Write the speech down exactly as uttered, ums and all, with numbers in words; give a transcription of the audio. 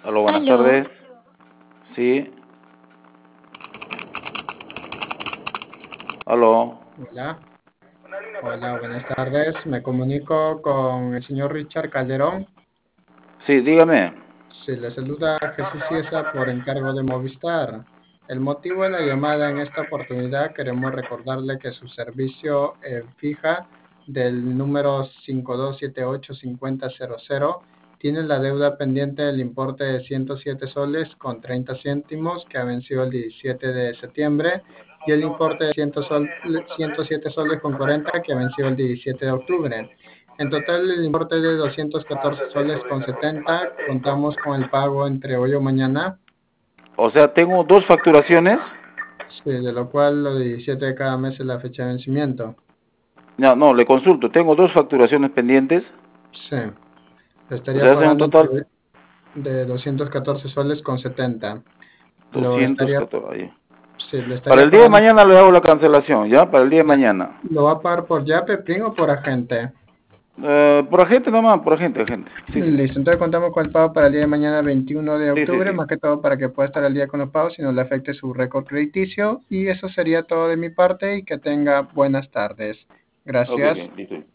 Aló, buenas Aló, tardes. Sí. Aló. Hola, hola, buenas tardes. Me comunico con el señor Richard Calderón. Sí, dígame. Se le saluda Jesús Ciesa por encargo de Movistar. El motivo de la llamada en esta oportunidad queremos recordarle que su servicio eh, fija del número cinco dos siete ocho cinco cero cero cero tiene la deuda pendiente del importe de ciento siete soles con treinta céntimos que ha vencido el diecisiete de septiembre y el importe de cien sol- ciento siete soles con cuarenta que venció el diecisiete de octubre. En total, el importe de doscientos catorce soles con setenta. Contamos con el pago entre hoy o mañana, O sea, tengo dos facturaciones. sí, de lo cual lo de diecisiete de cada mes es la fecha de vencimiento. No, no, le consulto. Tengo dos facturaciones pendientes. Sí, lo O estaría sea, hacen un pagando total entre- de doscientos catorce soles con setenta. Lo doscientos estaría, catorce. Ahí. sí, lo Para estaría el día de pagando, mañana le hago la cancelación, ¿ya? Para el día de ya. mañana. ¿Lo va a pagar por Yape, Plin o por agente? Eh, por agente nomás, por agente, agente. Sí, sí. Listo, entonces contamos con el pago para el día de mañana veintiuno de Sí, sí, octubre, sí. más que todo para que pueda estar al día con los pagos y no le afecte su récord crediticio. Y eso sería todo de mi parte y que tenga buenas tardes. Ok, Gracias. ok, listo.